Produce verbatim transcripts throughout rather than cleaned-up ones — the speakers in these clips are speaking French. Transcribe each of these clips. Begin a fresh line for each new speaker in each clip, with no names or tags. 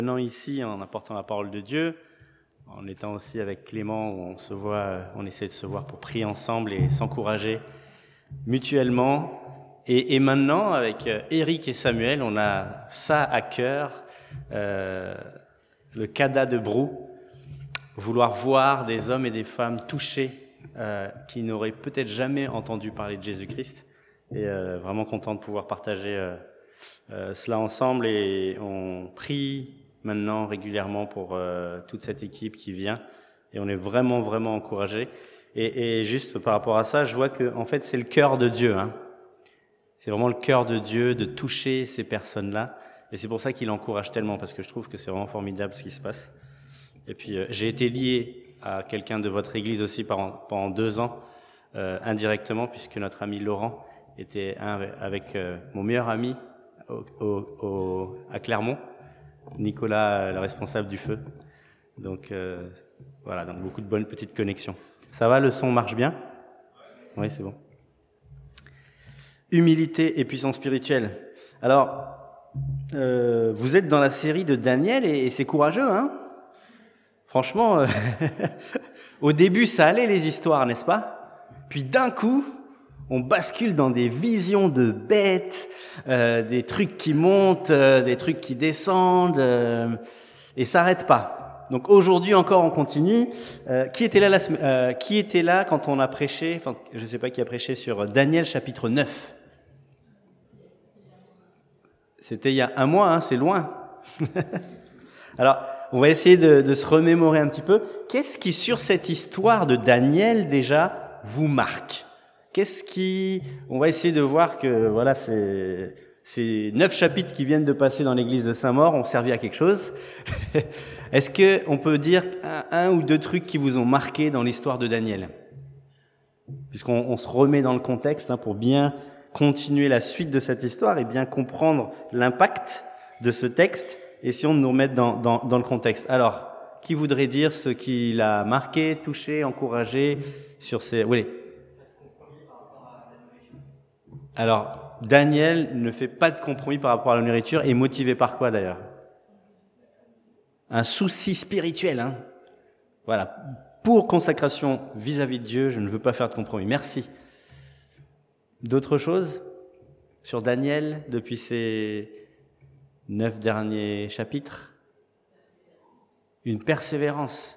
Venant ici en apportant la parole de Dieu, en étant aussi avec Clément où on se voit, on essaie de se voir pour prier ensemble et s'encourager mutuellement. Et, et maintenant avec Eric et Samuel, on a ça à cœur, euh, le Cada de Brou, vouloir voir des hommes et des femmes touchés euh, qui n'auraient peut-être jamais entendu parler de Jésus-Christ. Et euh, vraiment content de pouvoir partager euh, euh, cela ensemble. Et on prie maintenant régulièrement pour euh, toute cette équipe qui vient. Et on est vraiment, vraiment encouragés. Et, et juste par rapport à ça, je vois que en fait, c'est le cœur de Dieu. Hein. C'est vraiment le cœur de Dieu de toucher ces personnes-là. Et c'est pour ça qu'il encourage tellement, parce que je trouve que c'est vraiment formidable ce qui se passe. Et puis, euh, j'ai été lié à quelqu'un de votre église aussi pendant, pendant deux ans, euh, indirectement, puisque notre ami Laurent était un avec euh, mon meilleur ami au, au, au, à Clermont, Nicolas, le responsable du feu. Donc, euh, voilà, donc beaucoup de bonnes petites connexions. Ça va, le son marche bien ? Oui, c'est bon. Humilité et puissance spirituelle. Alors, euh, vous êtes dans la série de Daniel et, et c'est courageux, hein ? Franchement, euh, au début, ça allait les histoires, n'est-ce pas ? Puis d'un coup, on bascule dans des visions de bêtes, euh, des trucs qui montent, euh, des trucs qui descendent, euh, et ça n'arrête pas. Donc aujourd'hui encore, on continue. Euh, qui était là, la, euh, qui était là quand on a prêché, enfin, je ne sais pas qui a prêché sur Daniel chapitre neuf. C'était il y a un mois, hein, c'est loin. Alors, on va essayer de, de se remémorer un petit peu. Qu'est-ce qui, sur cette histoire de Daniel, déjà, vous marque ? Qu'est-ce qui... On va essayer de voir que, voilà, c'est, ces neuf chapitres qui viennent de passer dans l'église de Saint-Maur ont servi à quelque chose. Est-ce que on peut dire un, un ou deux trucs qui vous ont marqué dans l'histoire de Daniel ? Puisqu'on on se remet dans le contexte, hein, pour bien continuer la suite de cette histoire et bien comprendre l'impact de ce texte. Essayons de nous remettre dans, dans, dans le contexte. Alors, qui voudrait dire ce qui l'a marqué, touché, encouragé sur ces... Oui. Alors, Daniel ne fait pas de compromis par rapport à la nourriture et motivé par quoi d'ailleurs ? Un souci spirituel. Hein. Voilà. Pour consécration vis-à-vis de Dieu, je ne veux pas faire de compromis. Merci. D'autres choses sur Daniel depuis ces neuf derniers chapitres ? Une persévérance.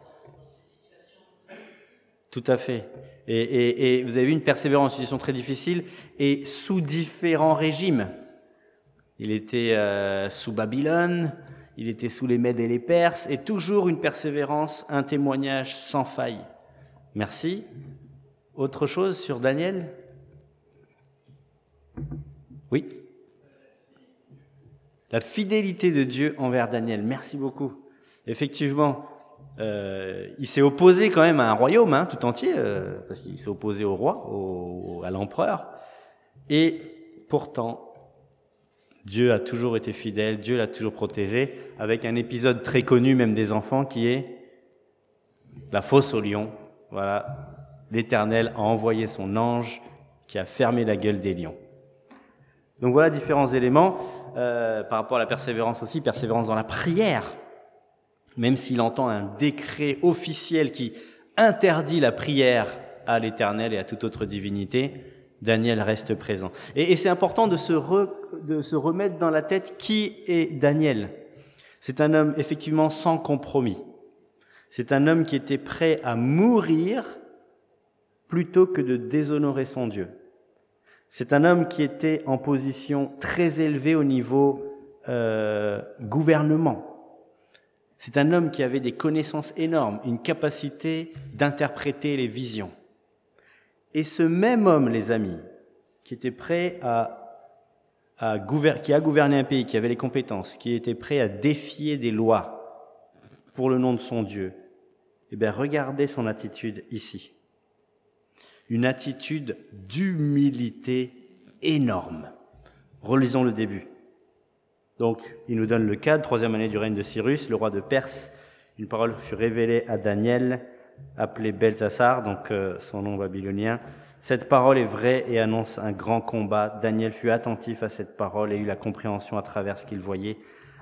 Tout à fait. Et, et, et vous avez vu une persévérance, une situation très difficile et sous différents régimes. Il était euh, sous Babylone, il était sous les Mèdes et les Perses, et toujours une persévérance, un témoignage sans faille. Merci. Autre chose sur Daniel ? Oui ? La fidélité de Dieu envers Daniel. Merci beaucoup. Effectivement, euh, il s'est opposé quand même à un royaume, hein, tout entier, euh, parce qu'il s'est opposé au roi, au, à l'empereur. Et pourtant, Dieu a toujours été fidèle, Dieu l'a toujours protégé, avec un épisode très connu même des enfants qui est la fosse au lion. Voilà, l'Éternel a envoyé son ange qui a fermé la gueule des lions. Donc voilà différents éléments euh, par rapport à la persévérance aussi, persévérance dans la prière. Même s'il entend un décret officiel qui interdit la prière à l'Éternel et à toute autre divinité, Daniel reste présent. Et, et c'est important de se, re, de se remettre dans la tête qui est Daniel. C'est un homme effectivement sans compromis. C'est un homme qui était prêt à mourir plutôt que de déshonorer son Dieu. C'est un homme qui était en position très élevée au niveau euh, gouvernement. C'est un homme qui avait des connaissances énormes, une capacité d'interpréter les visions. Et ce même homme, les amis, qui était prêt à, à gouverner, qui a gouverné un pays, qui avait les compétences, qui était prêt à défier des lois pour le nom de son Dieu, eh bien, regardez son attitude ici. Une attitude d'humilité énorme. Relisons le début. Donc, il nous donne le cadre, troisième année du règne de Cyrus, le roi de Perse. Une parole fut révélée à Daniel, appelé Belsassar, donc euh, son nom babylonien. Cette parole est vraie et annonce un grand combat. Daniel fut attentif à cette parole et eut la compréhension à travers ce qu'il voyait.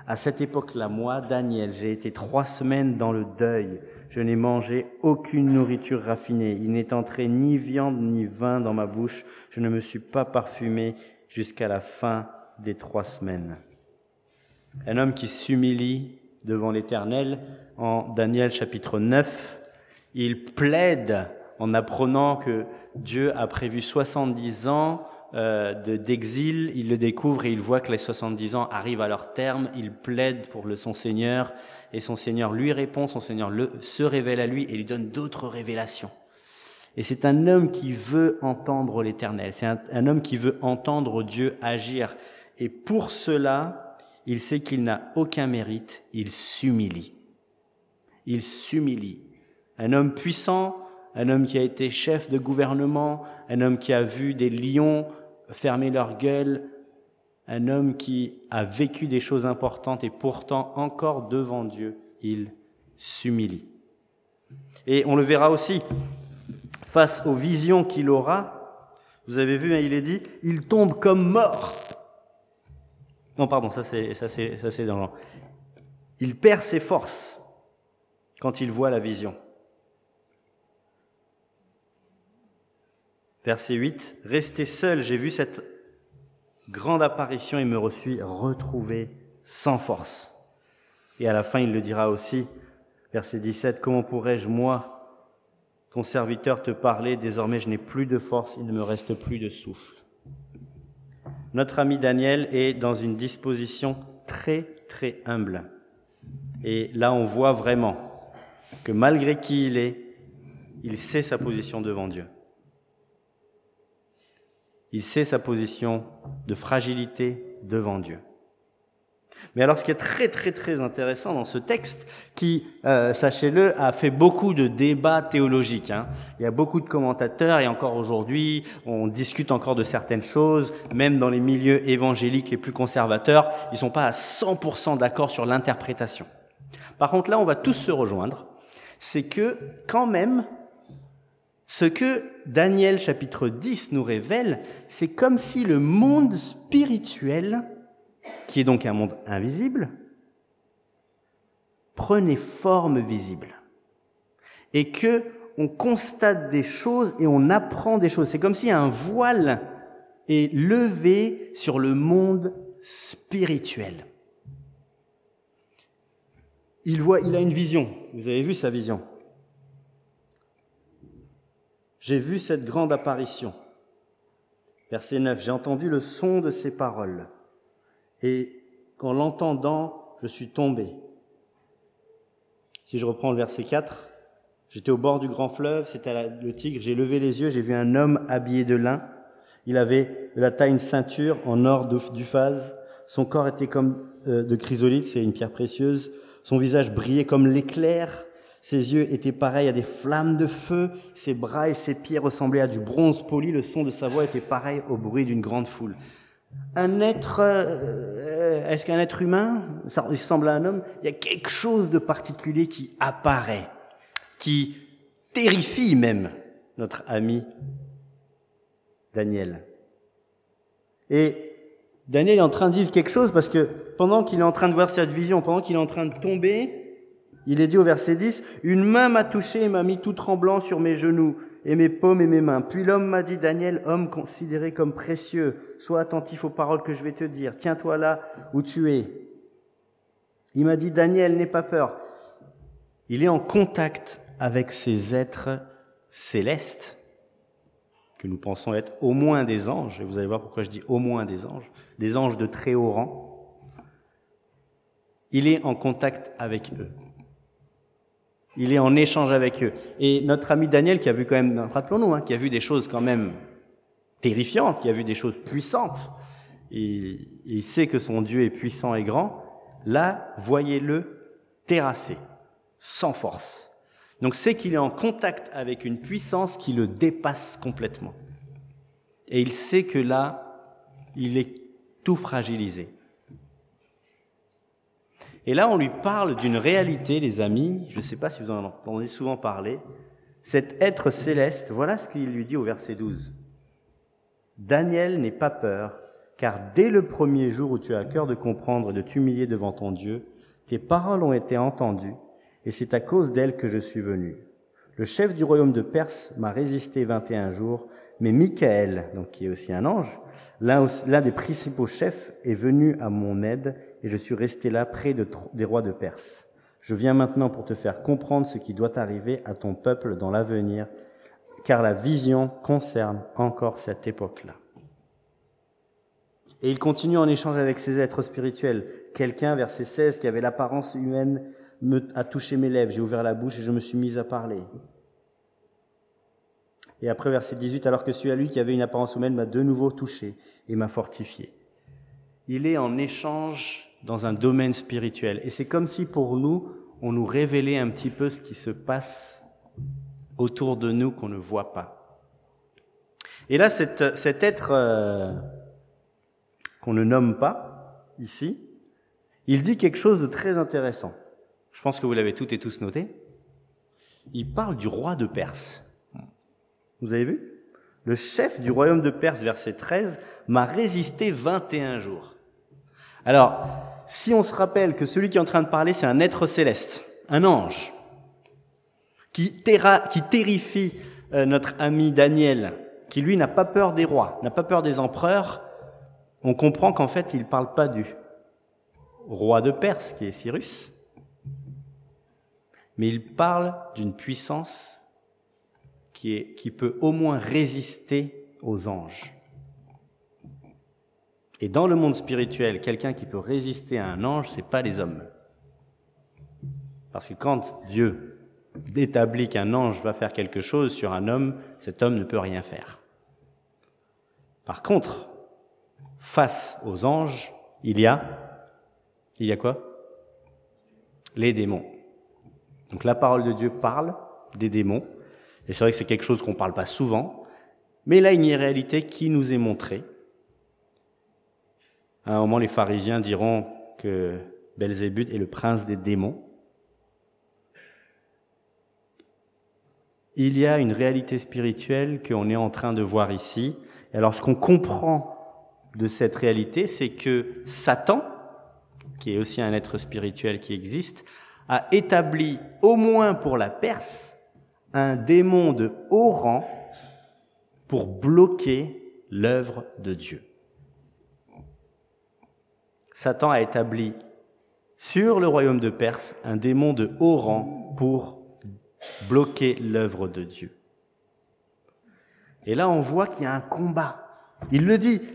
À cette époque-là, moi, Daniel, j'ai été trois semaines dans le deuil. Je n'ai mangé aucune nourriture raffinée. Il n'est entré ni viande ni vin dans ma bouche. Je ne me suis pas parfumé jusqu'à la fin des trois semaines. » Un homme qui s'humilie devant l'Éternel, en Daniel chapitre neuf, il plaide en apprenant que Dieu a prévu soixante-dix ans euh, de, d'exil. Il le découvre et il voit que les soixante-dix ans arrivent à leur terme. Il plaide pour le, son Seigneur et son Seigneur lui répond, son Seigneur le, se révèle à lui et lui donne d'autres révélations. Et c'est un homme qui veut entendre l'Éternel, c'est un, un homme qui veut entendre Dieu agir. Et pour cela, il sait qu'il n'a aucun mérite, il s'humilie. Il s'humilie. Un homme puissant, un homme qui a été chef de gouvernement, un homme qui a vu des lions fermer leur gueule, un homme qui a vécu des choses importantes et pourtant encore devant Dieu, il s'humilie. Et on le verra aussi, face aux visions qu'il aura, vous avez vu, hein, il est dit, il tombe comme mort. Non, pardon, ça c'est, ça c'est, ça c'est dans le... Il perd ses forces quand il voit la vision. Verset huit, « Resté seul, j'ai vu cette grande apparition et me suis retrouvé sans force. » Et à la fin, il le dira aussi, verset dix-sept, « Comment pourrais-je, moi, ton serviteur, te parler? Désormais, je n'ai plus de force, il ne me reste plus de souffle. » Notre ami Daniel est dans une disposition très, très humble. Et là, on voit vraiment que malgré qui il est, il sait sa position devant Dieu. Il sait sa position de fragilité devant Dieu. Mais alors, ce qui est très, très, très intéressant dans ce texte, qui, euh, sachez-le, a fait beaucoup de débats théologiques, hein. Il y a beaucoup de commentateurs, et encore aujourd'hui, on discute encore de certaines choses, même dans les milieux évangéliques les plus conservateurs, ils sont pas à cent pour cent d'accord sur l'interprétation. Par contre, là, on va tous se rejoindre, c'est que, quand même, ce que Daniel chapitre dix nous révèle, c'est comme si le monde spirituel, qui est donc un monde invisible, prenait forme visible. Et que on constate des choses et on apprend des choses. C'est comme si un voile est levé sur le monde spirituel. Il voit, il a une vision. Vous avez vu sa vision. J'ai vu cette grande apparition. Verset neuf, j'ai entendu le son de ses paroles. Et en l'entendant, je suis tombé. Si je reprends le verset quatre, j'étais au bord du grand fleuve, c'était la, le Tigre, j'ai levé les yeux, j'ai vu un homme habillé de lin. Il avait de la taille une ceinture en or d'Uphaz. Son corps était comme euh, de chrysolite, c'est une pierre précieuse. Son visage brillait comme l'éclair. Ses yeux étaient pareils à des flammes de feu. Ses bras et ses pieds ressemblaient à du bronze poli. Le son de sa voix était pareil au bruit d'une grande foule. Un être, euh, est-ce qu'un être humain, ça ressemble à un homme? Il y a quelque chose de particulier qui apparaît, qui terrifie même notre ami Daniel. Et Daniel est en train de vivre quelque chose parce que pendant qu'il est en train de voir cette vision, pendant qu'il est en train de tomber, il est dit au verset dix, « Une main m'a touché et m'a mis tout tremblant sur mes genoux et mes paumes et mes mains. Puis l'homme m'a dit, Daniel, homme considéré comme précieux, sois attentif aux paroles que je vais te dire. Tiens-toi là où tu es. » Il m'a dit, Daniel, n'aie pas peur. Il est en contact avec ces êtres célestes que nous pensons être au moins des anges. Et vous allez voir pourquoi je dis au moins des anges. Des anges de très haut rang. Il est en contact avec eux. Il est en échange avec eux. Et notre ami Daniel, qui a vu quand même, rappelons-nous, hein, qui a vu des choses quand même terrifiantes, qui a vu des choses puissantes, il, il sait que son Dieu est puissant et grand, là, voyez-le terrassé, sans force. Donc c'est qu'il est en contact avec une puissance qui le dépasse complètement. Et il sait que là, il est tout fragilisé. Et là, on lui parle d'une réalité, les amis, je ne sais pas si vous en entendez souvent parler, cet être céleste, voilà ce qu'il lui dit au verset douze. « Daniel n'aie pas peur, car dès le premier jour où tu as à cœur de comprendre et de t'humilier devant ton Dieu, tes paroles ont été entendues, et c'est à cause d'elles que je suis venu. Le chef du royaume de Perse m'a résisté vingt et un jours, mais Michaël, donc qui est aussi un ange, l'un, l'un des principaux chefs, est venu à mon aide, et je suis resté là près de, des rois de Perse. Je viens maintenant pour te faire comprendre ce qui doit arriver à ton peuple dans l'avenir, car la vision concerne encore cette époque-là. Et il continue en échange avec ses êtres spirituels. Quelqu'un, verset seize, qui avait l'apparence humaine, me, a touché mes lèvres. J'ai ouvert la bouche et je me suis mis à parler. Et après, verset dix-huit, alors que celui à lui qui avait une apparence humaine m'a de nouveau touché et m'a fortifié. Il est en échange dans un domaine spirituel. Et c'est comme si pour nous, on nous révélait un petit peu ce qui se passe autour de nous qu'on ne voit pas. Et là, cet, cet être euh, qu'on ne nomme pas ici, il dit quelque chose de très intéressant. Je pense que vous l'avez toutes et tous noté. Il parle du roi de Perse. Vous avez vu ? Le chef du royaume de Perse, verset treize, m'a résisté vingt et un jours. Alors, si on se rappelle que celui qui est en train de parler, c'est un être céleste, un ange, qui, terra, qui terrifie euh, notre ami Daniel, qui lui n'a pas peur des rois, n'a pas peur des empereurs, on comprend qu'en fait, il ne parle pas du roi de Perse, qui est Cyrus, mais il parle d'une puissance qui, est, qui peut au moins résister aux anges. Et dans le monde spirituel, quelqu'un qui peut résister à un ange, ce n'est pas les hommes. Parce que quand Dieu d'établit qu'un ange va faire quelque chose sur un homme, cet homme ne peut rien faire. Par contre, face aux anges, il y a, il y a quoi ? Les démons. Donc la parole de Dieu parle des démons, et c'est vrai que c'est quelque chose qu'on ne parle pas souvent, mais là il y a une réalité qui nous est montrée. À un moment, les pharisiens diront que Belzébuth est le prince des démons. Il y a une réalité spirituelle qu'on est en train de voir ici. Et alors, ce qu'on comprend de cette réalité, c'est que Satan, qui est aussi un être spirituel qui existe, a établi, au moins pour la Perse, un démon de haut rang pour bloquer l'œuvre de Dieu. Satan a établi sur le royaume de Perse un démon de haut rang pour bloquer l'œuvre de Dieu. Et là, on voit qu'il y a un combat. Il le dit.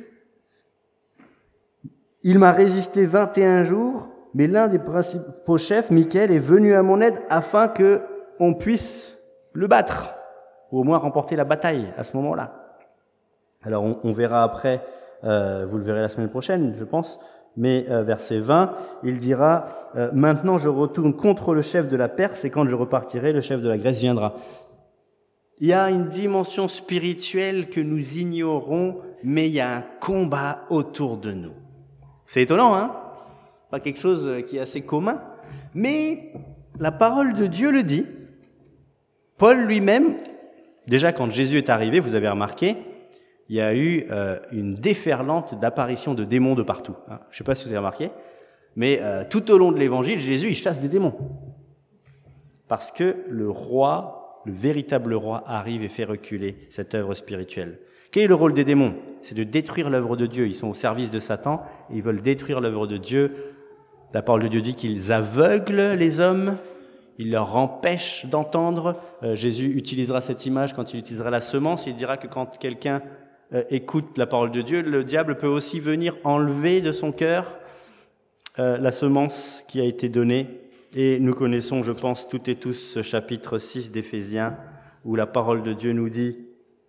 Il m'a résisté vingt et un jours, mais l'un des principaux chefs, Michaël, est venu à mon aide afin que on puisse le battre, ou au moins remporter la bataille à ce moment-là. Alors, on, on verra après, euh, vous le verrez la semaine prochaine, je pense, mais euh, verset vingt, il dira euh, « Maintenant je retourne contre le chef de la Perse, et quand je repartirai, le chef de la Grèce viendra. » Il y a une dimension spirituelle que nous ignorons, mais il y a un combat autour de nous. C'est étonnant, hein ? Pas quelque chose qui est assez commun, mais la parole de Dieu le dit. Paul lui-même, déjà quand Jésus est arrivé, vous avez remarqué, il y a eu euh, une déferlante d'apparitions de démons de partout. Hein. Je ne sais pas si vous avez remarqué, mais euh, tout au long de l'évangile, Jésus, il chasse des démons. Parce que le roi, le véritable roi, arrive et fait reculer cette œuvre spirituelle. Quel est le rôle des démons ? C'est de détruire l'œuvre de Dieu. Ils sont au service de Satan et ils veulent détruire l'œuvre de Dieu. La parole de Dieu dit qu'ils aveuglent les hommes, ils leur empêchent d'entendre. Euh, Jésus utilisera cette image quand il utilisera la semence. Il dira que quand quelqu'un euh, écoute la parole de Dieu, le diable peut aussi venir enlever de son cœur euh, la semence qui a été donnée. Et nous connaissons, je pense, toutes et tous ce chapitre six d'Éphésiens où la parole de Dieu nous dit,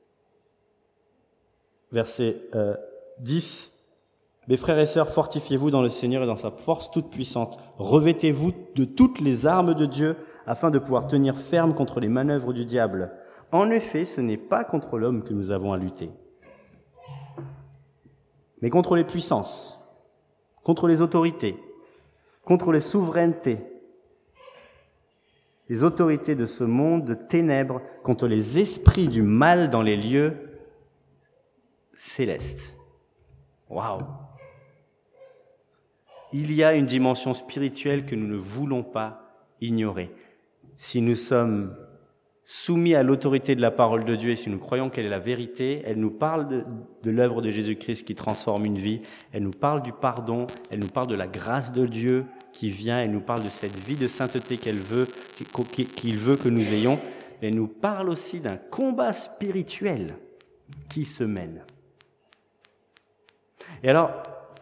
verset euh, dix, « Mes frères et sœurs, fortifiez-vous dans le Seigneur et dans sa force toute puissante. Revêtez-vous de toutes les armes de Dieu afin de pouvoir tenir ferme contre les manœuvres du diable. En effet, ce n'est pas contre l'homme que nous avons à lutter, mais contre les puissances, contre les autorités, contre les souverainetés, les autorités de ce monde de ténèbres, contre les esprits du mal dans les lieux célestes. » Waouh! Il y a une dimension spirituelle que nous ne voulons pas ignorer. Si nous sommes soumis à l'autorité de la parole de Dieu et si nous croyons qu'elle est la vérité, elle nous parle de, de l'œuvre de Jésus-Christ qui transforme une vie, elle nous parle du pardon, elle nous parle de la grâce de Dieu qui vient, elle nous parle de cette vie de sainteté qu'elle veut, qu'il veut que nous ayons, elle nous parle aussi d'un combat spirituel qui se mène. Et alors,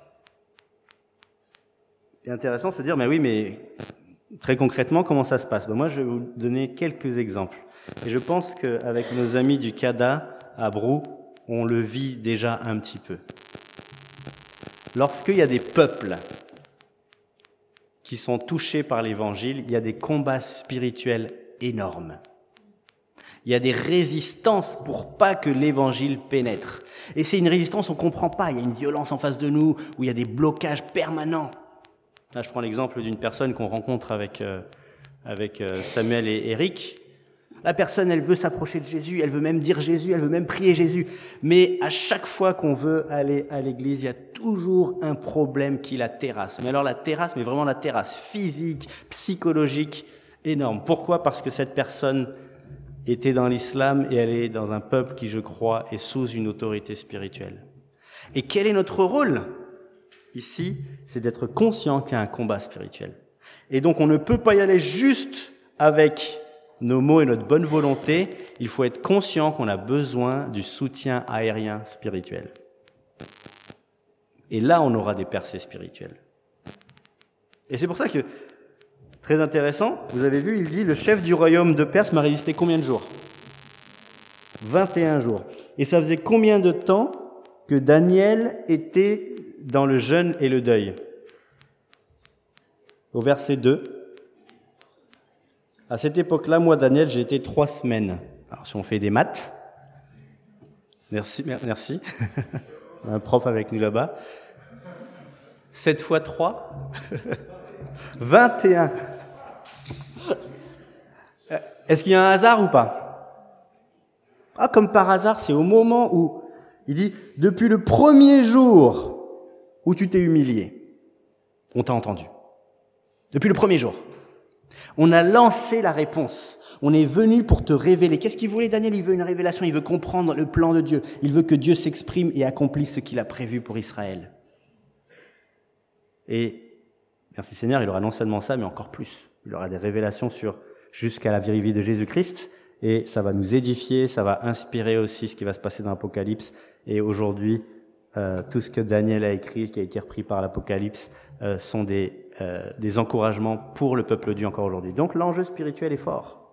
c'est intéressant de se dire, mais oui, mais très concrètement, comment ça se passe? Ben moi, je vais vous donner quelques exemples. Et je pense qu'avec nos amis du C A D A à Brou, on le vit déjà un petit peu. Lorsqu'il y a des peuples qui sont touchés par l'Évangile, il y a des combats spirituels énormes. Il y a des résistances pour pas que l'Évangile pénètre. Et c'est une résistance, on ne comprend pas. Il y a une violence en face de nous, où il y a des blocages permanents. Là, je prends l'exemple d'une personne qu'on rencontre avec, euh, avec euh, Samuel et Eric. La personne, elle veut s'approcher de Jésus, elle veut même dire Jésus, elle veut même prier Jésus. Mais à chaque fois qu'on veut aller à l'église, il y a toujours un problème qui la terrasse. Mais alors la terrasse, mais vraiment la terrasse physique, psychologique, énorme. Pourquoi? Parce que cette personne était dans l'islam et elle est dans un peuple qui, je crois, est sous une autorité spirituelle. Et quel est notre rôle ici? C'est d'être conscient qu'il y a un combat spirituel. Et donc on ne peut pas y aller juste avec nos mots et notre bonne volonté, il faut être conscient qu'on a besoin du soutien aérien spirituel. Et là, on aura des percées spirituelles. Et c'est pour ça que, très intéressant, vous avez vu, il dit, le chef du royaume de Perse m'a résisté combien de jours? vingt et un jours. Et ça faisait combien de temps que Daniel était dans le jeûne et le deuil? Au verset deux. À cette époque-là, moi, Daniel, j'ai été trois semaines. Alors, si on fait des maths, merci, merci. On a un prof avec nous là-bas. sept fois trois, vingt et un. Est-ce qu'il y a un hasard ou pas? Ah, comme par hasard, c'est au moment où il dit, depuis le premier jour où tu t'es humilié, on t'a entendu. Depuis le premier jour. On a lancé la réponse. On est venu pour te révéler. Qu'est-ce qu'il voulait, Daniel? Il veut une révélation. Il veut comprendre le plan de Dieu. Il veut que Dieu s'exprime et accomplisse ce qu'il a prévu pour Israël. Et, merci Seigneur, il aura non seulement ça, mais encore plus. Il aura des révélations sur jusqu'à la vie de Jésus-Christ. Et ça va nous édifier, ça va inspirer aussi ce qui va se passer dans l'Apocalypse. Et aujourd'hui, euh, tout ce que Daniel a écrit, qui a été repris par l'Apocalypse, euh, sont des Euh, des encouragements pour le peuple de Dieu encore aujourd'hui. Donc l'enjeu spirituel est fort.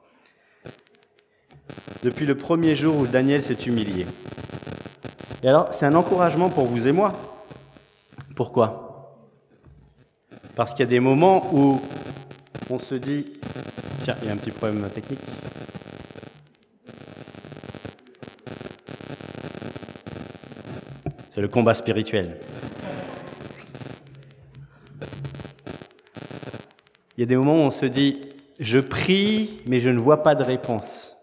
Depuis le premier jour où Daniel s'est humilié. Et alors, c'est un encouragement pour vous et moi. Pourquoi? Parce qu'il y a des moments où on se dit, tiens, il y a un petit problème technique. C'est le combat spirituel. Il y a des moments où on se dit, je prie, mais je ne vois pas de réponse.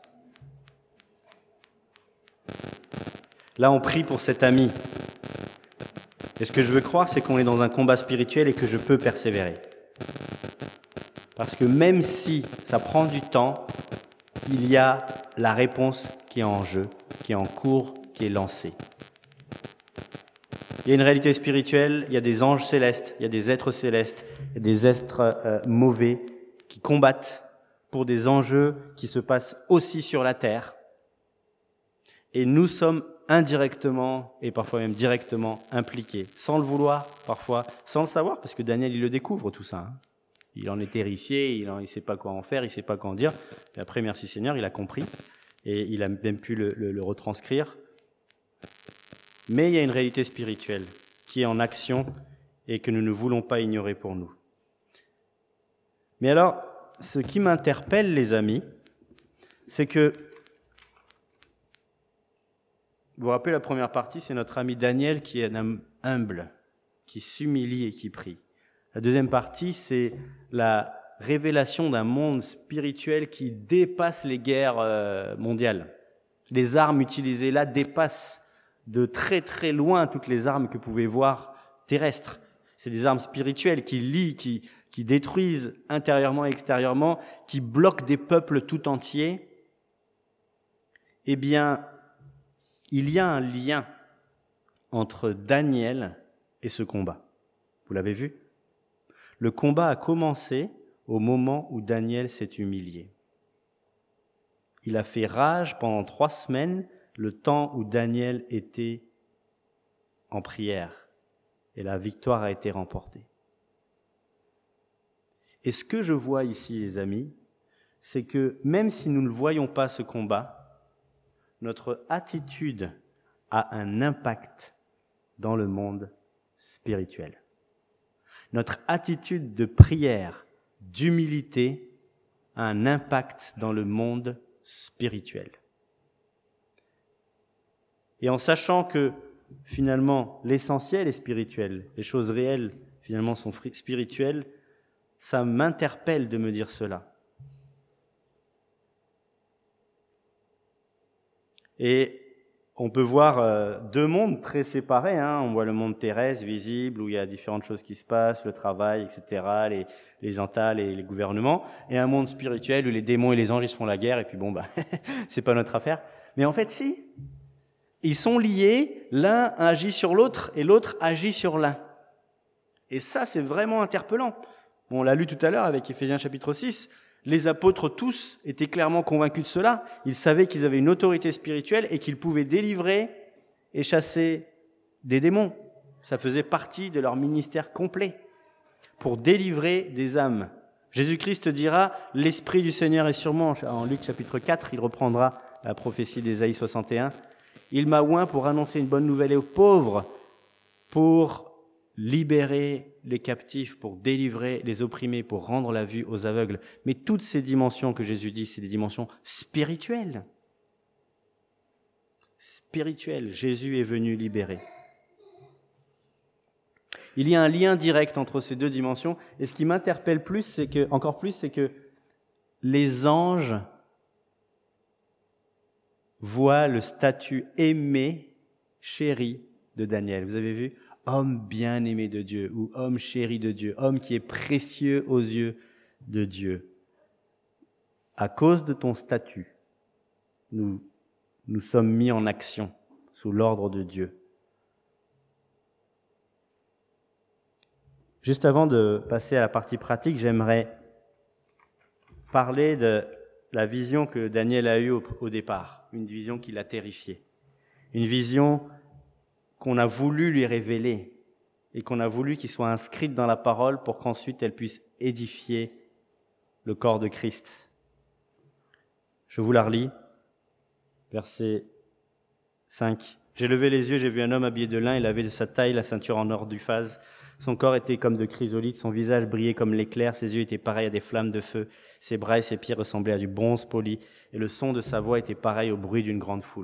Là, on prie pour cet ami. Et ce que je veux croire, c'est qu'on est dans un combat spirituel et que je peux persévérer. Parce que même si ça prend du temps, il y a la réponse qui est en jeu, qui est en cours, qui est lancée. Il y a une réalité spirituelle, il y a des anges célestes, il y a des êtres célestes, il y a des êtres euh, mauvais qui combattent pour des enjeux qui se passent aussi sur la terre. Et nous sommes indirectement et parfois même directement impliqués, sans le vouloir, parfois sans le savoir, parce que Daniel, il le découvre tout ça. Hein. Il en est terrifié, il ne sait pas quoi en faire, il ne sait pas quoi en dire. Et après, merci Seigneur, il a compris et il a même pu le, le, le retranscrire. Mais il y a une réalité spirituelle qui est en action et que nous ne voulons pas ignorer pour nous. Mais alors, ce qui m'interpelle, les amis, c'est que, vous vous rappelez la première partie, c'est notre ami Daniel qui est un homme humble, qui s'humilie et qui prie. La deuxième partie, c'est la révélation d'un monde spirituel qui dépasse les guerres mondiales. Les armes utilisées là dépassent de très très loin toutes les armes que vous pouvez voir terrestres. C'est des armes spirituelles qui lient, qui, qui détruisent intérieurement et extérieurement, qui bloquent des peuples tout entiers. Eh bien, il y a un lien entre Daniel et ce combat. Vous l'avez vu ? Le combat a commencé au moment où Daniel s'est humilié. Il a fait rage pendant trois semaines, le temps où Daniel était en prière. Et la victoire a été remportée. Et ce que je vois ici, les amis, c'est que même si nous ne voyons pas ce combat, notre attitude a un impact dans le monde spirituel. Notre attitude de prière, d'humilité, a un impact dans le monde spirituel. Et en sachant que finalement l'essentiel est spirituel, les choses réelles finalement sont spirituelles, ça m'interpelle de me dire cela. Et on peut voir euh, deux mondes très séparés. Hein. On voit le monde terrestre, visible, où il y a différentes choses qui se passent, le travail, et cetera, les, les gentils et les gouvernements, et un monde spirituel où les démons et les anges ils se font la guerre, et puis bon, bah, c'est pas notre affaire. Mais en fait, si. Ils sont liés, l'un agit sur l'autre, et l'autre agit sur l'un. Et ça, c'est vraiment interpellant. Bon, on l'a lu tout à l'heure avec Éphésiens chapitre six. Les apôtres tous étaient clairement convaincus de cela. Ils savaient qu'ils avaient une autorité spirituelle et qu'ils pouvaient délivrer et chasser des démons. Ça faisait partie de leur ministère complet pour délivrer des âmes. Jésus-Christ dira « L'Esprit du Seigneur est sur moi ». En Luc chapitre quatre, il reprendra la prophétie d'Ésaïe soixante et un. « Il m'a oint pour annoncer une bonne nouvelle aux pauvres, pour libérer les captifs, pour délivrer les opprimés, pour rendre la vue aux aveugles. » Mais toutes ces dimensions que Jésus dit, c'est des dimensions spirituelles. Spirituelles. Jésus est venu libérer. Il y a un lien direct entre ces deux dimensions. Et ce qui m'interpelle plus, c'est que, encore plus, c'est que les anges voient le statut aimé, chéri de Daniel. Vous avez vu ? Homme bien-aimé de Dieu ou homme chéri de Dieu, homme qui est précieux aux yeux de Dieu. À cause de ton statut, nous, nous sommes mis en action sous l'ordre de Dieu. Juste avant de passer à la partie pratique, j'aimerais parler de la vision que Daniel a eue au, au départ, une vision qui l'a terrifié, une vision qu'on a voulu lui révéler et qu'on a voulu qu'il soit inscrite dans la parole pour qu'ensuite elle puisse édifier le corps de Christ. Je vous la relis, verset cinq. « J'ai levé les yeux, j'ai vu un homme habillé de lin, il avait de sa taille la ceinture en or d'Uphaz. Son corps était comme de chrysolite, son visage brillait comme l'éclair, ses yeux étaient pareils à des flammes de feu, ses bras et ses pieds ressemblaient à du bronze poli, et le son de sa voix était pareil au bruit d'une grande foule. »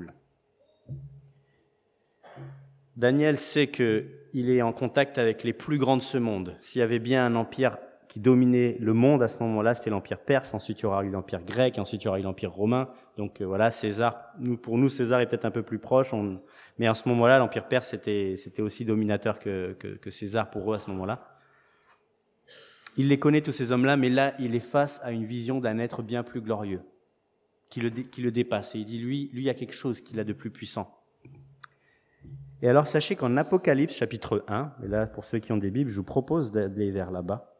Daniel sait qu'il est en contact avec les plus grands de ce monde. S'il y avait bien un empire qui dominait le monde à ce moment-là, c'était l'empire perse, ensuite il y aura eu l'empire grec, ensuite il y aura eu l'empire romain. Donc euh, voilà, César, nous, pour nous, César est peut-être un peu plus proche, on, mais à ce moment-là, l'empire perse c'était, c'était aussi dominateur que, que, que César pour eux à ce moment-là. Il les connaît, tous ces hommes-là, mais là, il est face à une vision d'un être bien plus glorieux, qui le, qui le dépasse. Et il dit, lui, lui, il y a quelque chose qu'il a de plus puissant. Et alors, sachez qu'en Apocalypse, chapitre un, et là, pour ceux qui ont des Bibles, je vous propose d'aller vers là-bas,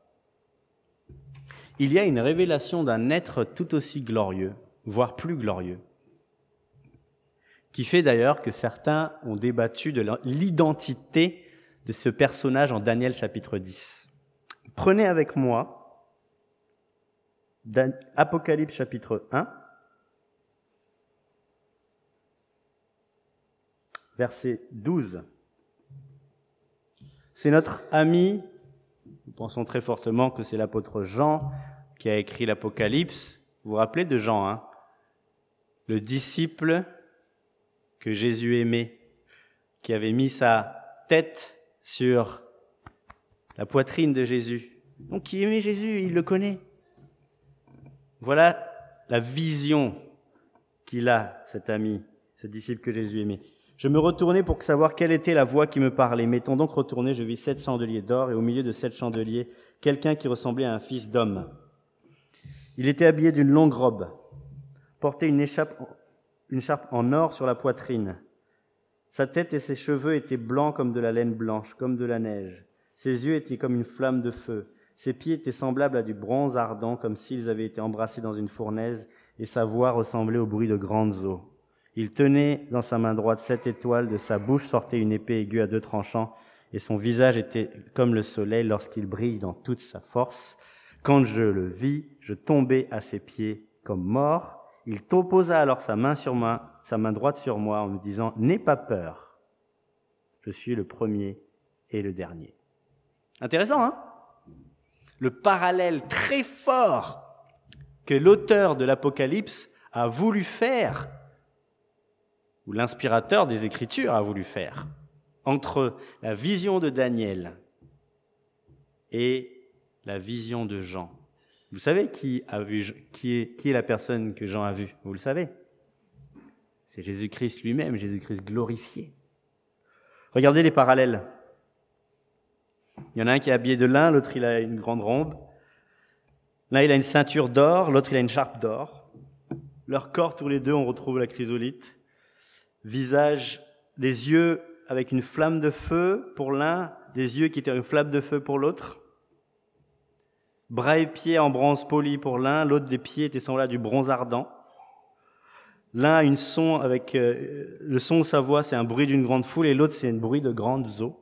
il y a une révélation d'un être tout aussi glorieux, voire plus glorieux, qui fait d'ailleurs que certains ont débattu de l'identité de ce personnage en Daniel chapitre dix. Prenez avec moi Apocalypse chapitre un, verset douze. C'est notre ami, nous pensons très fortement que c'est l'apôtre Jean qui a écrit l'Apocalypse. Vous vous rappelez de Jean, hein ? Le disciple que Jésus aimait, qui avait mis sa tête sur la poitrine de Jésus. Donc, qui aimait Jésus, il le connaît. Voilà la vision qu'il a, cet ami, ce disciple que Jésus aimait. Je me retournai pour savoir quelle était la voix qui me parlait. M'étant donc retourné, je vis sept chandeliers d'or, et au milieu de sept chandeliers, quelqu'un qui ressemblait à un fils d'homme. Il était habillé d'une longue robe, portait une écharpe, une écharpe en or sur la poitrine. Sa tête et ses cheveux étaient blancs comme de la laine blanche, comme de la neige. Ses yeux étaient comme une flamme de feu. Ses pieds étaient semblables à du bronze ardent, comme s'ils avaient été embrassés dans une fournaise, et sa voix ressemblait au bruit de grandes eaux. Il tenait dans sa main droite sept étoiles, de sa bouche sortait une épée aiguë à deux tranchants, et son visage était comme le soleil lorsqu'il brille dans toute sa force. Quand je le vis, je tombai à ses pieds comme mort. Il t'opposa alors sa main sur moi, sa main droite sur moi, en me disant « N'aie pas peur, je suis le premier et le dernier. » Intéressant, hein? Le parallèle très fort que l'auteur de l'Apocalypse a voulu faire, ou l'inspirateur des Écritures a voulu faire, entre la vision de Daniel et la vision de Jean. Vous savez qui a vu, qui est, qui est la personne que Jean a vue? Vous le savez? C'est Jésus-Christ lui-même, Jésus-Christ glorifié. Regardez les parallèles. Il y en a un qui est habillé de lin, l'autre il a une grande robe. L'un il a une ceinture d'or, l'autre il a une charpe d'or. Leur corps, tous les deux, on retrouve la chrysolite. Visage, des yeux avec une flamme de feu pour l'un, des yeux qui étaient une flamme de feu pour l'autre. Bras et pieds en bronze poli pour l'un, l'autre des pieds était semblable à du bronze ardent. L'un a une son avec euh, le son de sa voix, c'est un bruit d'une grande foule, et l'autre c'est un bruit de grandes eaux.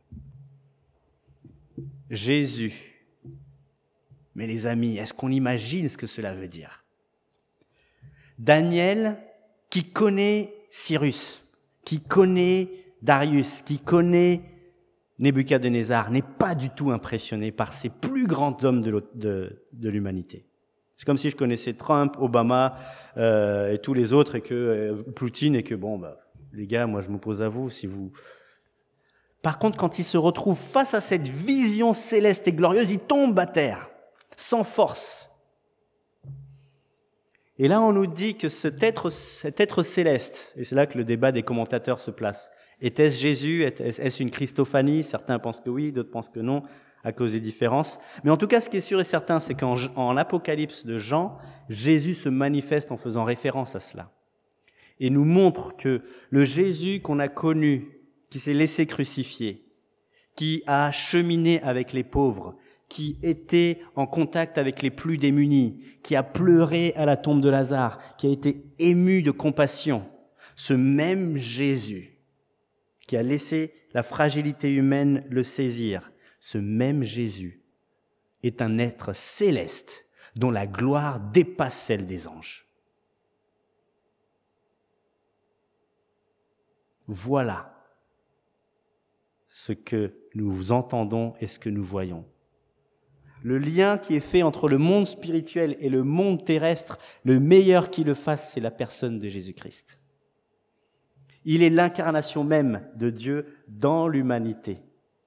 Jésus. Mais les amis, est-ce qu'on imagine ce que cela veut dire? Daniel, qui connaît Cyrus, qui connaît Darius, qui connaît Nebuchadnezzar, n'est pas du tout impressionné par ces plus grands hommes de, de, de l'humanité. C'est comme si je connaissais Trump, Obama euh, et tous les autres, et que euh, Poutine, et que bon, bah, les gars, moi je m'oppose à vous si vous... Par contre, quand il se retrouve face à cette vision céleste et glorieuse, il tombe à terre, sans force. Et là, on nous dit que cet être, cet être céleste, et c'est là que le débat des commentateurs se place, était-ce Jésus? Est-ce une Christophanie? Certains pensent que oui, d'autres pensent que non, à cause des différences. Mais en tout cas, ce qui est sûr et certain, c'est qu'en en l'Apocalypse de Jean, Jésus se manifeste en faisant référence à cela. Et nous montre que le Jésus qu'on a connu, qui s'est laissé crucifier, qui a cheminé avec les pauvres, qui était en contact avec les plus démunis, qui a pleuré à la tombe de Lazare, qui a été ému de compassion, ce même Jésus qui a laissé la fragilité humaine le saisir, ce même Jésus est un être céleste dont la gloire dépasse celle des anges. Voilà ce que nous entendons et ce que nous voyons. Le lien qui est fait entre le monde spirituel et le monde terrestre, le meilleur qui le fasse, c'est la personne de Jésus-Christ. Il est l'incarnation même de Dieu dans l'humanité.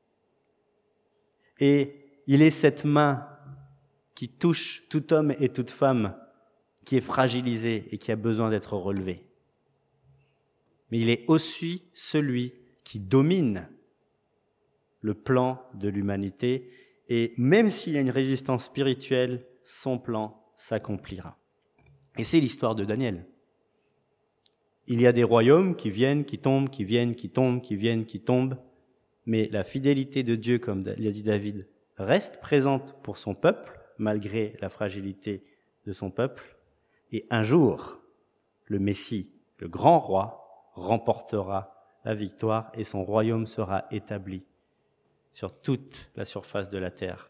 Et il est cette main qui touche tout homme et toute femme qui est fragilisée et qui a besoin d'être relevée. Mais il est aussi celui qui domine le plan de l'humanité, et même s'il y a une résistance spirituelle, son plan s'accomplira. Et c'est l'histoire de Daniel. Il y a des royaumes qui viennent, qui tombent, qui viennent, qui tombent, qui viennent, qui tombent, mais la fidélité de Dieu, comme l'a dit David, reste présente pour son peuple, malgré la fragilité de son peuple, et un jour, le Messie, le grand roi, remportera la victoire et son royaume sera établi sur toute la surface de la terre.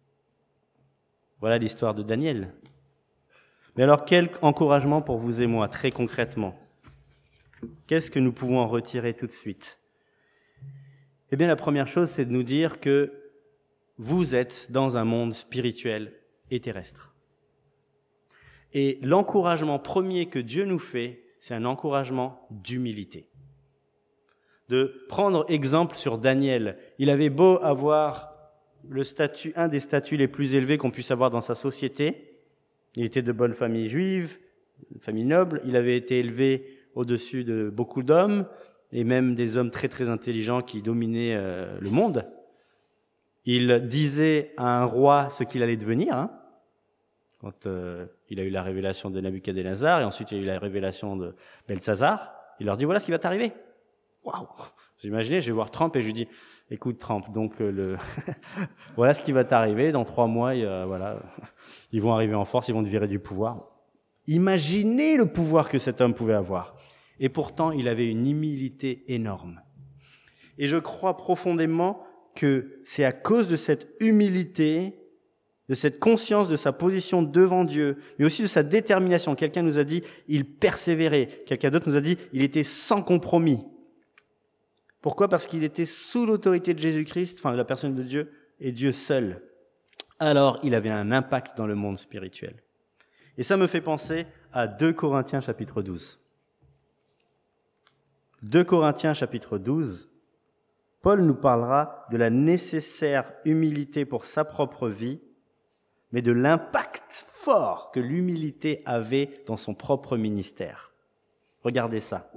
Voilà l'histoire de Daniel. Mais alors, quel encouragement pour vous et moi, très concrètement? Qu'est-ce que nous pouvons en retirer tout de suite? Eh bien, la première chose, c'est de nous dire que vous êtes dans un monde spirituel et terrestre. Et l'encouragement premier que Dieu nous fait, c'est un encouragement d'humilité. De prendre exemple sur Daniel. Il avait beau avoir le statut, un des statuts les plus élevés qu'on puisse avoir dans sa société. Il était de bonne famille juive, une famille noble. Il avait été élevé au-dessus de beaucoup d'hommes. et même des hommes très très intelligents qui dominaient euh, le monde. Il disait à un roi ce qu'il allait devenir, hein, quand euh, il a eu la révélation de Nabuchodonosor, et ensuite il y a eu la révélation de Beltzazar. Il leur dit, voilà ce qui va t'arriver. Waouh! Vous imaginez, je vais voir Trump et je lui dis, écoute Trump, donc euh, le voilà ce qui va t'arriver, dans trois mois, euh, voilà, ils vont arriver en force, ils vont te virer du pouvoir. Imaginez le pouvoir que cet homme pouvait avoir. Et pourtant, il avait une humilité énorme. Et je crois profondément que c'est à cause de cette humilité, de cette conscience de sa position devant Dieu, mais aussi de sa détermination. Quelqu'un nous a dit, il persévérait. Quelqu'un d'autre nous a dit, il était sans compromis. Pourquoi ? Parce qu'il était sous l'autorité de Jésus-Christ, enfin de la personne de Dieu, et Dieu seul. Alors, il avait un impact dans le monde spirituel. Et ça me fait penser à deux Corinthiens chapitre douze. deux Corinthiens chapitre douze, Paul nous parlera de la nécessaire humilité pour sa propre vie, mais de l'impact fort que l'humilité avait dans son propre ministère. Regardez ça.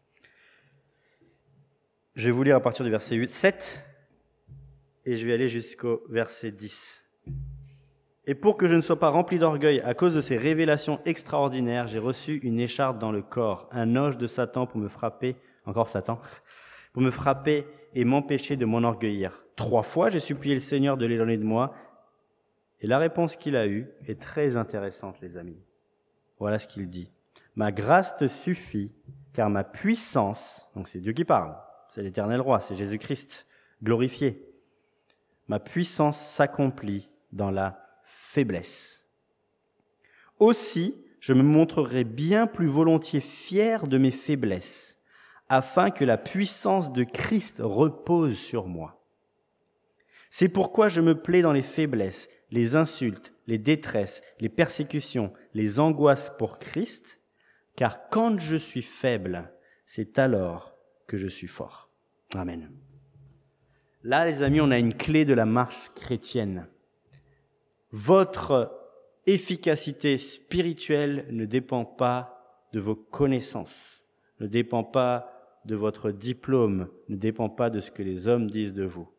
Je vais vous lire à partir du verset sept et je vais aller jusqu'au verset dix. Et pour que je ne sois pas rempli d'orgueil à cause de ces révélations extraordinaires, j'ai reçu une écharpe dans le corps, un oge de Satan pour me frapper, encore Satan, pour me frapper et m'empêcher de m'enorgueillir. Trois fois, j'ai supplié le Seigneur de l'éloigner de moi, et la réponse qu'il a eue est très intéressante, les amis. Voilà ce qu'il dit. Ma grâce te suffit, car ma puissance, donc c'est Dieu qui parle, c'est l'Éternel Roi, c'est Jésus-Christ glorifié. Ma puissance s'accomplit dans la faiblesse. Aussi, je me montrerai bien plus volontiers fier de mes faiblesses, afin que la puissance de Christ repose sur moi. C'est pourquoi je me plais dans les faiblesses, les insultes, les détresses, les persécutions, les angoisses pour Christ, car quand je suis faible, c'est alors que je suis fort. Amen. Là, les amis, on a une clé de la marche chrétienne. Votre efficacité spirituelle ne dépend pas de vos connaissances, ne dépend pas de votre diplôme, ne dépend pas de ce que les hommes disent de vous.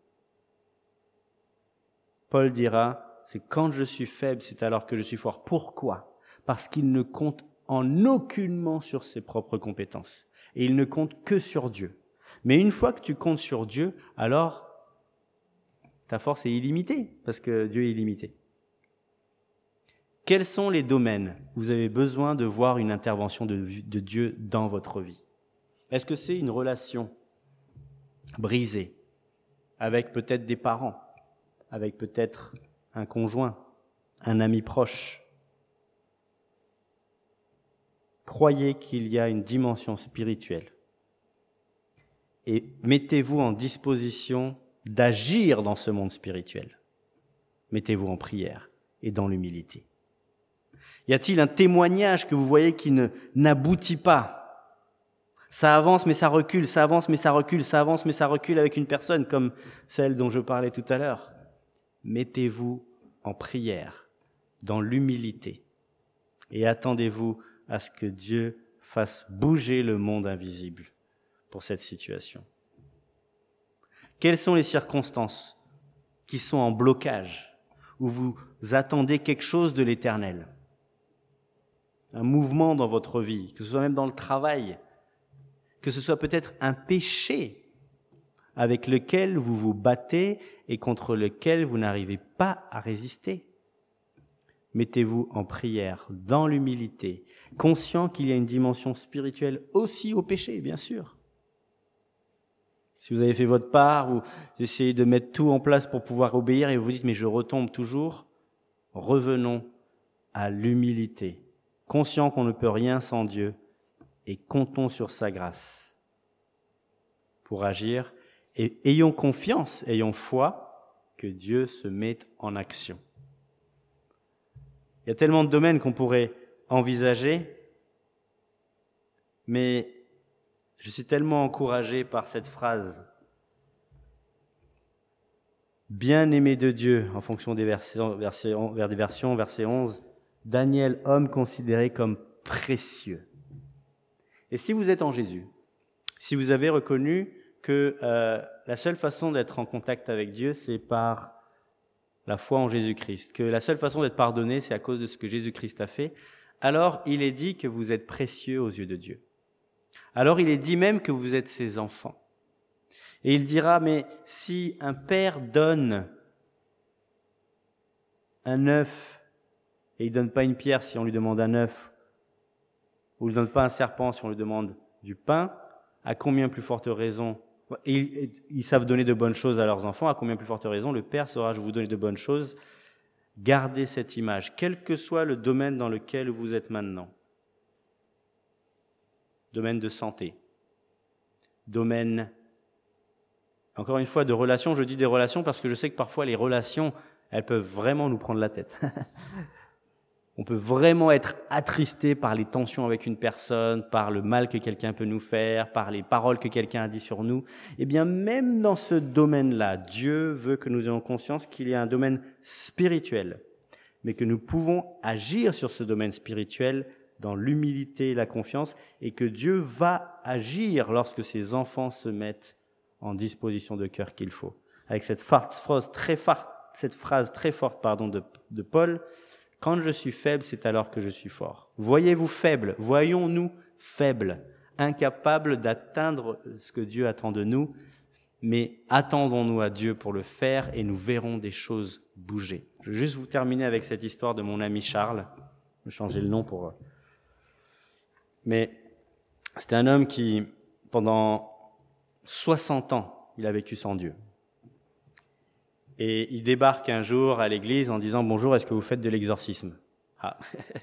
Paul dira, c'est quand je suis faible, c'est alors que je suis fort. Pourquoi ? Parce qu'il ne compte en aucunement sur ses propres compétences. Et il ne compte que sur Dieu. Mais une fois que tu comptes sur Dieu, alors ta force est illimitée, parce que Dieu est illimité. Quels sont les domaines où vous avez besoin de voir une intervention de, de Dieu dans votre vie ? Est-ce que c'est une relation brisée avec peut-être des parents, avec peut-être un conjoint, un ami proche ? Croyez qu'il y a une dimension spirituelle et mettez-vous en disposition d'agir dans ce monde spirituel. Mettez-vous en prière et dans l'humilité. Y a-t-il un témoignage que vous voyez qui ne, n'aboutit pas ? Ça avance mais ça recule, ça avance mais ça recule, ça avance mais ça recule avec une personne comme celle dont je parlais tout à l'heure. Mettez-vous en prière, dans l'humilité et attendez-vous à ce que Dieu fasse bouger le monde invisible pour cette situation. Quelles sont les circonstances qui sont en blocage, où vous attendez quelque chose de l'Éternel ? Un mouvement dans votre vie, que ce soit même dans le travail, que ce soit peut-être un péché avec lequel vous vous battez et contre lequel vous n'arrivez pas à résister. Mettez-vous en prière, dans l'humilité, conscient qu'il y a une dimension spirituelle aussi au péché, bien sûr. Si vous avez fait votre part, vous essayez de mettre tout en place pour pouvoir obéir et vous vous dites « mais je retombe toujours », revenons à l'humilité, conscient qu'on ne peut rien sans Dieu et comptons sur sa grâce pour agir et ayons confiance, ayons foi que Dieu se mette en action. Il y a tellement de domaines qu'on pourrait envisager, mais je suis tellement encouragé par cette phrase. Bien-aimé de Dieu, en fonction des versions, versions, vers des versions, verset onze, Daniel, homme considéré comme précieux. Et si vous êtes en Jésus, si vous avez reconnu que euh, la seule façon d'être en contact avec Dieu, c'est par la foi en Jésus-Christ, que la seule façon d'être pardonné, c'est à cause de ce que Jésus-Christ a fait, alors il est dit que vous êtes précieux aux yeux de Dieu. Alors il est dit même que vous êtes ses enfants. Et il dira, mais si un père donne un œuf, et il ne donne pas une pierre si on lui demande un œuf, ou il ne donne pas un serpent si on lui demande du pain, à combien plus forte raison, et ils, ils savent donner de bonnes choses à leurs enfants, à combien plus forte raison le Père saura vous donner de bonnes choses. Gardez cette image, quel que soit le domaine dans lequel vous êtes maintenant. Domaine de santé, domaine, encore une fois, de relations. Je dis des relations parce que je sais que parfois les relations, elles peuvent vraiment nous prendre la tête. On peut vraiment être attristé par les tensions avec une personne, par le mal que quelqu'un peut nous faire, par les paroles que quelqu'un a dit sur nous. Eh bien, même dans ce domaine-là, Dieu veut que nous ayons conscience qu'il y a un domaine spirituel, mais que nous pouvons agir sur ce domaine spirituel dans l'humilité et la confiance, et que Dieu va agir lorsque ses enfants se mettent en disposition de cœur qu'il faut. Avec cette phrase très forte, cette phrase très forte, pardon, de, de Paul, quand je suis faible, c'est alors que je suis fort. Voyez-vous faible, voyons-nous faibles, incapables d'atteindre ce que Dieu attend de nous, mais attendons-nous à Dieu pour le faire et nous verrons des choses bouger. Je vais juste vous terminer avec cette histoire de mon ami Charles. Je vais changer le nom pour... Mais c'était un homme qui, pendant soixante ans, il a vécu sans Dieu. Et il débarque un jour à l'église en disant « Bonjour, est-ce que vous faites de l'exorcisme ?» Ah.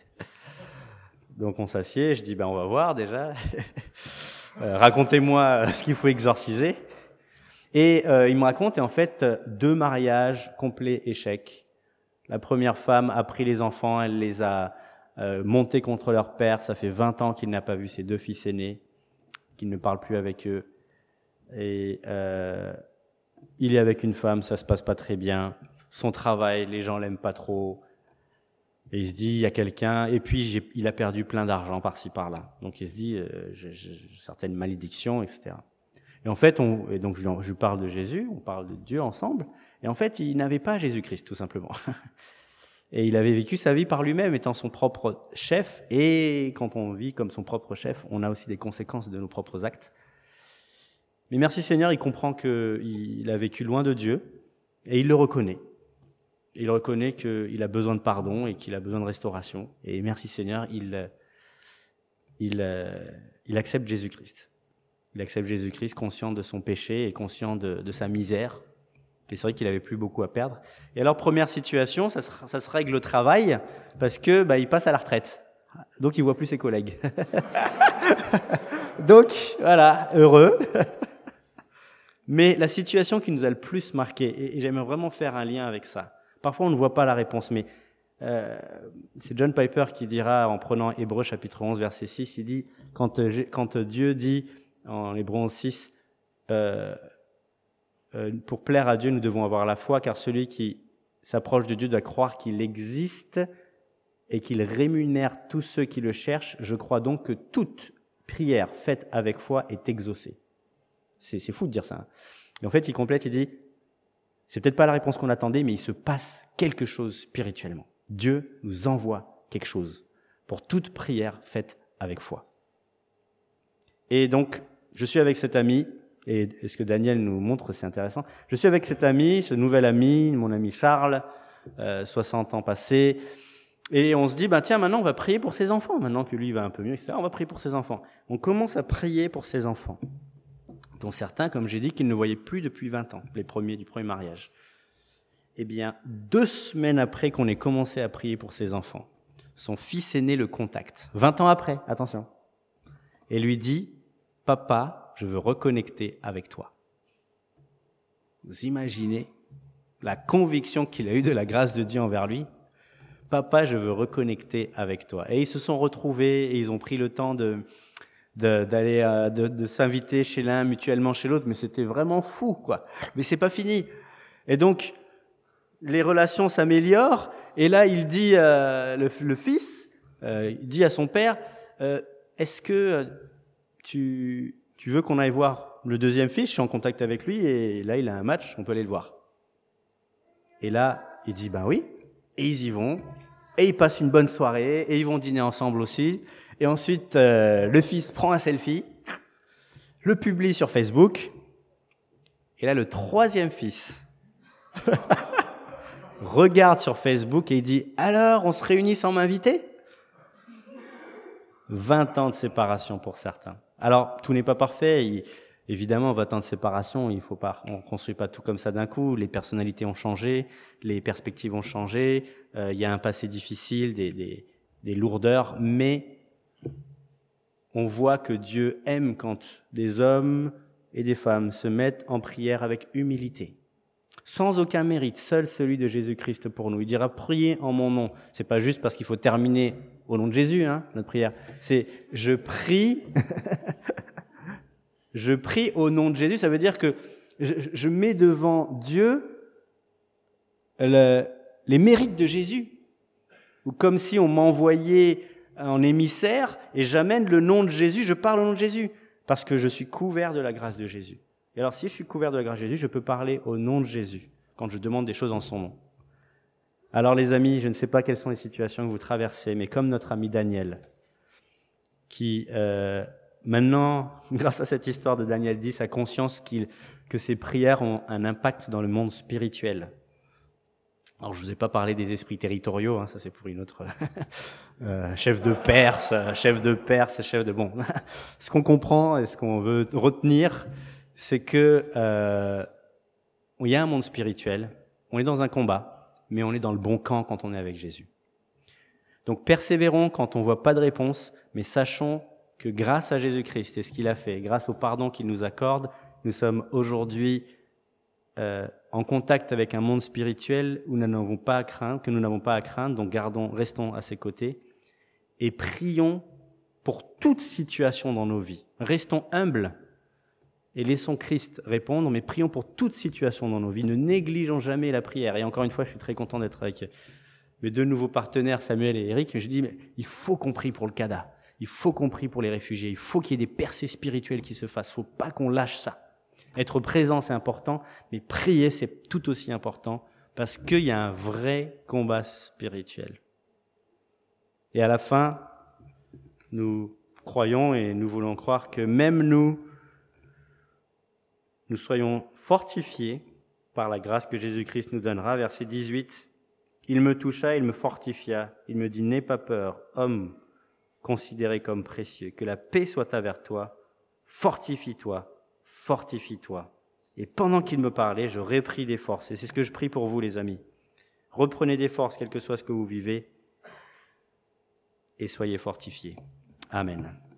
Donc on s'assied, je dis ben, « On va voir déjà. euh, Racontez-moi ce qu'il faut exorciser. » Et euh, il me raconte, et en fait, deux mariages complets échecs. La première femme a pris les enfants, elle les a euh, montés contre leur père. Ça fait vingt ans qu'il n'a pas vu ses deux fils aînés, qu'il ne parle plus avec eux. Et... Euh, il est avec une femme, ça se passe pas très bien. Son travail, les gens l'aiment pas trop. Et il se dit, il y a quelqu'un. Et puis, j'ai, il a perdu plein d'argent par-ci, par-là. Donc, il se dit, euh, j'ai, j'ai certaines malédictions, et cetera. Et en fait, on, et donc, je, je lui parle de Jésus, on parle de Dieu ensemble. Et en fait, il n'avait pas Jésus-Christ, tout simplement. Et il avait vécu sa vie par lui-même, étant son propre chef. Et quand on vit comme son propre chef, on a aussi des conséquences de nos propres actes. Mais merci Seigneur, il comprend qu'il a vécu loin de Dieu et il le reconnaît. Il reconnaît qu'il a besoin de pardon et qu'il a besoin de restauration. Et merci Seigneur, il, il, il accepte Jésus-Christ. Il accepte Jésus-Christ conscient de son péché et conscient de, de sa misère. Et c'est vrai qu'il avait plus beaucoup à perdre. Et alors, première situation, ça se, ça se règle au travail parce que bah, il passe à la retraite. Donc, il voit plus ses collègues. Donc, voilà, heureux. Mais la situation qui nous a le plus marqué, et j'aimerais vraiment faire un lien avec ça. Parfois, on ne voit pas la réponse, mais euh, c'est John Piper qui dira, en prenant Hébreux chapitre onze, verset six, il dit, quand, quand Dieu dit, en Hébreux onze, six, euh, euh, pour plaire à Dieu, nous devons avoir la foi, car celui qui s'approche de Dieu doit croire qu'il existe et qu'il rémunère tous ceux qui le cherchent. Je crois donc que toute prière faite avec foi est exaucée. C'est, c'est fou de dire ça. Hein. Et en fait, il complète, il dit, c'est peut-être pas la réponse qu'on attendait, mais il se passe quelque chose spirituellement. Dieu nous envoie quelque chose pour toute prière faite avec foi. Et donc, je suis avec cet ami, et ce que Daniel nous montre, c'est intéressant. Je suis avec cet ami, ce nouvel ami, mon ami Charles, euh, soixante ans passés, et on se dit, bah tiens, maintenant on va prier pour ses enfants, maintenant que lui va un peu mieux, et cetera. On va prier pour ses enfants. On commence à prier pour ses enfants, dont certains, comme j'ai dit, qu'ils ne voyaient plus depuis vingt ans, les premiers du premier mariage. Eh bien, deux semaines après qu'on ait commencé à prier pour ses enfants, son fils aîné le contacte, vingt ans après, attention, et lui dit, « Papa, je veux reconnecter avec toi. » Vous imaginez la conviction qu'il a eue de la grâce de Dieu envers lui. « Papa, je veux reconnecter avec toi. » Et ils se sont retrouvés et ils ont pris le temps de... De, d'aller euh, de, de s'inviter chez l'un mutuellement chez l'autre, mais c'était vraiment fou, quoi. Mais c'est pas fini. Et donc les relations s'améliorent. Et là, il dit euh, le, le fils, euh, il dit à son père, euh, est-ce que tu tu veux qu'on aille voir le deuxième fils? Je suis en contact avec lui et là, il a un match, on peut aller le voir. Et là, il dit, ben oui. Et ils y vont. Et ils passent une bonne soirée. Et ils vont dîner ensemble aussi. Et ensuite, euh, le fils prend un selfie, le publie sur Facebook. Et là, le troisième fils regarde sur Facebook et il dit, alors, on se réunit sans m'inviter? vingt ans de séparation pour certains. Alors, tout n'est pas parfait. Il, évidemment, vingt ans de séparation, il faut pas, on construit pas tout comme ça d'un coup. Les personnalités ont changé, les perspectives ont changé. Euh, il y a un passé difficile, des, des, des lourdeurs, mais on voit que Dieu aime quand des hommes et des femmes se mettent en prière avec humilité, sans aucun mérite, seul celui de Jésus-Christ pour nous. Il dira, priez en mon nom. C'est pas juste parce qu'il faut terminer au nom de Jésus, hein, notre prière. C'est, je prie, je prie au nom de Jésus. Ça veut dire que je, je mets devant Dieu le, les mérites de Jésus. Ou comme si on m'envoyait en émissaire et j'amène le nom de Jésus, je parle au nom de Jésus. Parce que je suis couvert de la grâce de Jésus. Et alors, si je suis couvert de la grâce de Jésus, je peux parler au nom de Jésus quand je demande des choses en son nom. Alors, les amis, je ne sais pas quelles sont les situations que vous traversez, mais comme notre ami Daniel, qui euh, maintenant, grâce à cette histoire de Daniel dix, a conscience qu'il, que ses prières ont un impact dans le monde spirituel. Alors, je vous ai pas parlé des esprits territoriaux, hein, ça c'est pour une autre euh, chef de Perse, chef de Perse, chef de bon. Ce qu'on comprend et ce qu'on veut retenir, c'est que euh, il y a un monde spirituel, on est dans un combat, mais on est dans le bon camp quand on est avec Jésus. Donc persévérons quand on voit pas de réponse, mais sachons que grâce à Jésus-Christ et ce qu'il a fait, grâce au pardon qu'il nous accorde, nous sommes aujourd'hui euh, en contact avec un monde spirituel où nous n'avons pas à craindre, que nous n'avons pas à craindre, donc gardons, restons à ses côtés et prions pour toute situation dans nos vies. Restons humbles et laissons Christ répondre, mais prions pour toute situation dans nos vies. Ne négligeons jamais la prière. Et encore une fois, je suis très content d'être avec mes deux nouveaux partenaires, Samuel et Eric. Mais je dis, mais il faut qu'on prie pour le Canada. Il faut qu'on prie pour les réfugiés. Il faut qu'il y ait des percées spirituelles qui se fassent. Il ne faut pas qu'on lâche ça. Être présent, c'est important, mais prier, c'est tout aussi important parce qu'il y a un vrai combat spirituel. Et à la fin, nous croyons et nous voulons croire que même nous, nous soyons fortifiés par la grâce que Jésus-Christ nous donnera. Verset dix-huit, « Il me toucha, il me fortifia, il me dit, n'aie pas peur, homme considéré comme précieux, que la paix soit envers toi, fortifie-toi, fortifie-toi. » Et pendant qu'il me parlait, je repris des forces. Et c'est ce que je prie pour vous, les amis. Reprenez des forces, quel que soit ce que vous vivez, et soyez fortifiés. Amen.